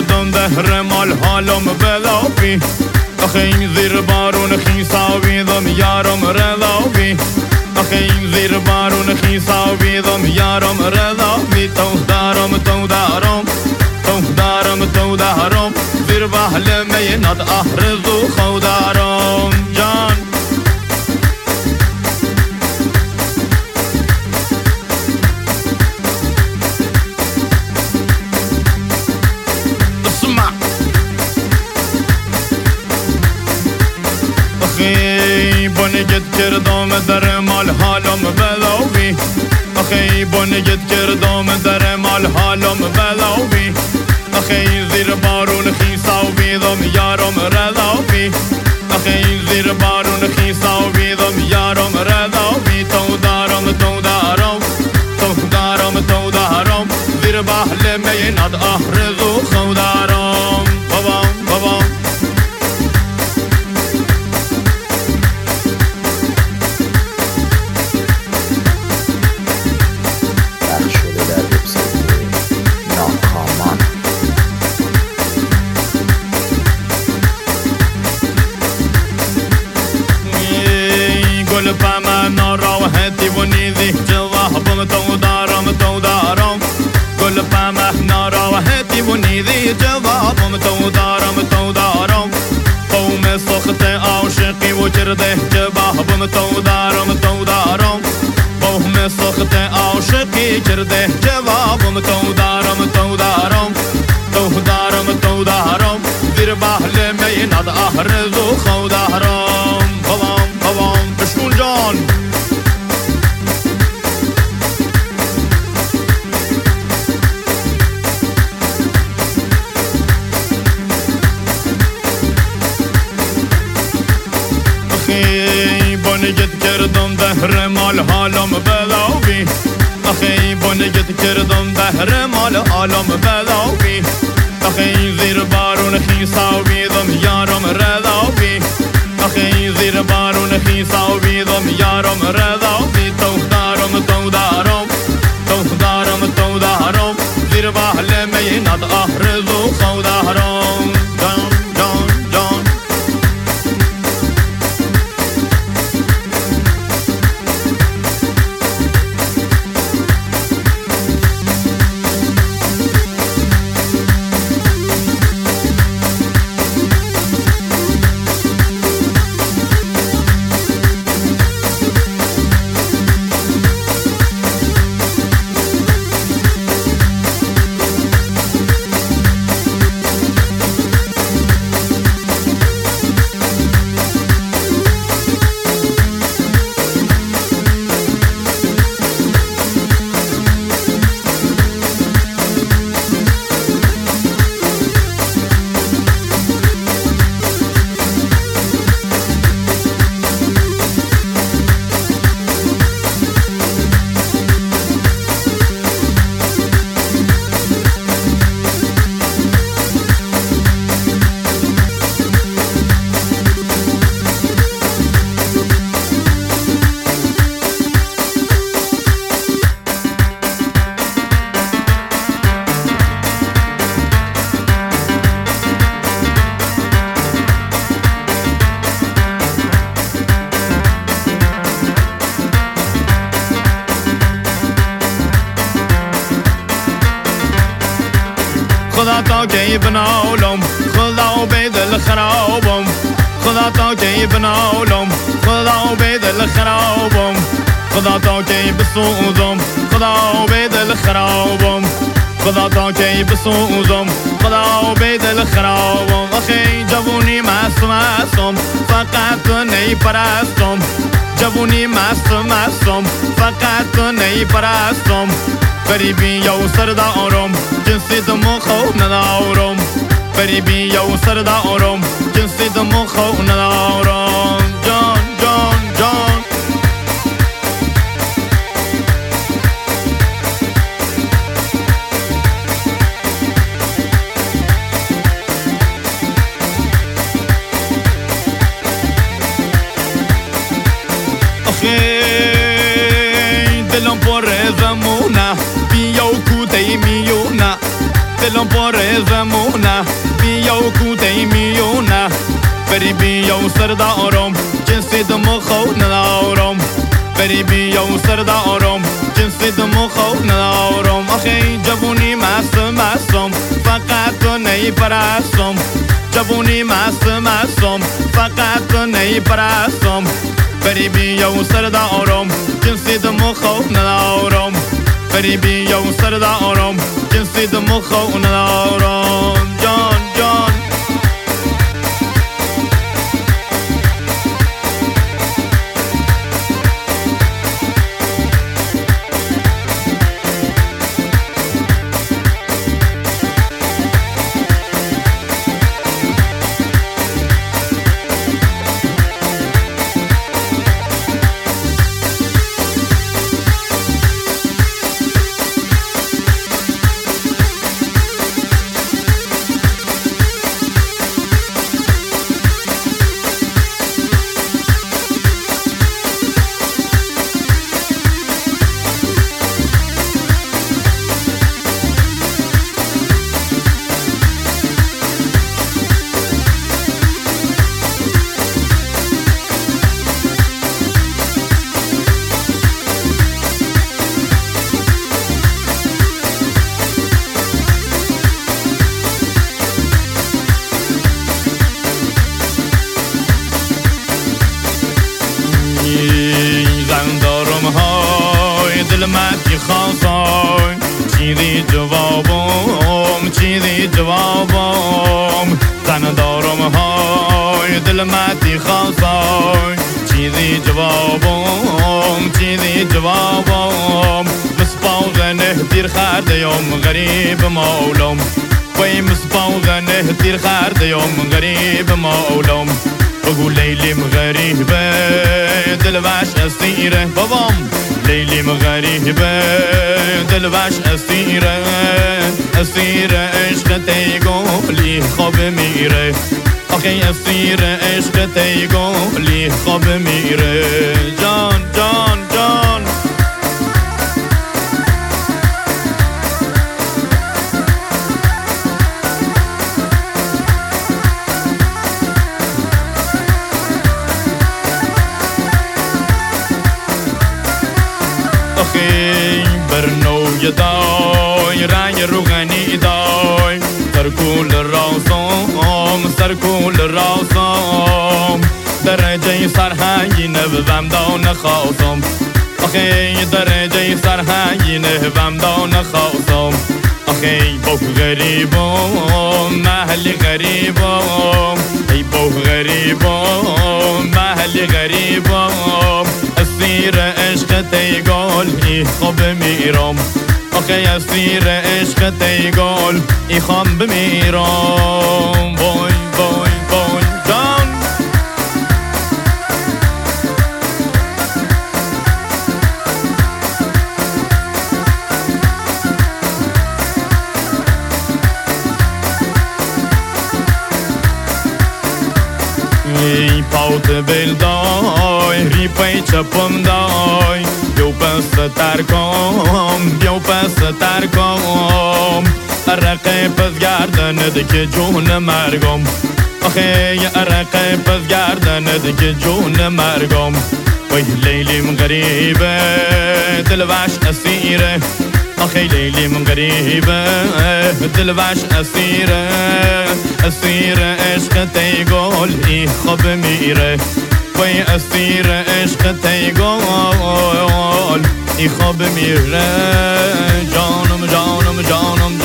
کردم دهر مال حالم بلاوی آخه این زیر بارون خیساویدم یارم رضاوی آخه این زیر بارون خیساویدم یارم رضاوی تو دارم زیر بحل مینات احرزو خودارم جان بنگت کردم در مال حالم بلاوی آخه بنگت کردم در مال حالم بلاوی آخه زیر بارون خیساویدم یارم رضاوی آخه زیر بارون خیساویدم یارم رضاوی تو دارم زیر بحل مینات احرزو خودارم بابام گل پمن ناراحتی و نیزی جوابم تو دارم گل پمن ناراحتی و نیزی جوابم تو دارم قوم سخت عاشقی و کرده جوابم تو دارم قوم سخت عاشقی کرده جوابم تو دارم زیر بحل مینات احرزو خودارم بابام بشکن جان بنگت کردم دهر مال حالم بلاوی آخه بنگت کردم دهر مال حالم بلاوی آخه زیر بارون خیساویدم یارم رضاوی آخه زیر بارون خیساویدم یارم رضاوی تو دارم زیر بحل مینات احرزو خودارم جان خدا تا که بنالم خدا به دل خرابم خدا تا که بنالم خدا به دل خرابم خدا تا که بسوزم خدا به دل خرابم خدا تا که بسوزم خدا به دل خرابم آخه جوونی مستم فقط نی پرستم جوونی مستم فقط نی پرستم غریبی یو سردارم جنسی دمو خو ندارم غریبی یو سردارم جنسی دمو خو ندارم جان دلم پر زمونه بیو کوته میونه دلم دلم پر زمونه بیا و کوته میونه بری بیا و سردارم جنسی دم خود ندارم بری بیا و سردارم جنسی دم خود ندارم آخه جوونی مستم فقط تو نیپرستم جوونی مستم فقط تو نیپرستم بری بیا و سردارم جنسی دم خود ندارم بری بیا و سردارم جنسی دم خود ندارم جان جان دلمتی خواستای چیزی جوابم زن دارم های دلمتی خواستای چیزی جوابم مسپاوزنه دیر خردیم غریب مولم وی مسپاوزنه دیر خردیم غریب مولم بگو لیلیم غریبه دلوش اسیره بابام لیلیم غریبه دلوش اسیر عشق تیگولی خواب میره آخه اسیر عشق تیگولی خواب میره جان جان جان آخه برنوی دای رنگ روغنی دای سرکول راسم درجه سرهنگی نبوم دا نخواستم آخه درجه سرهنگی نبوم دا نخواستم آخه با غریبم محل غریبم ای با غریبم محل غریبم اسیر عشق تیگال ای خواب میرم آخه اسیر عشق تیگال ای خواب بمیرم بای بای بای جان ای پاوت بل دای ریپای چپم دای بیو پس ترکم عرقه پس گردند که جون مرگم آخه عرقه پس گردند که جون مرگم وی لیلیم غریبه دلوش اسیره آخه لیلیم غریبه دلوش اسیر عشق تیگل ای خواب میره وی اسیر عشق تیگل ای خواب میره جانم جانم جانم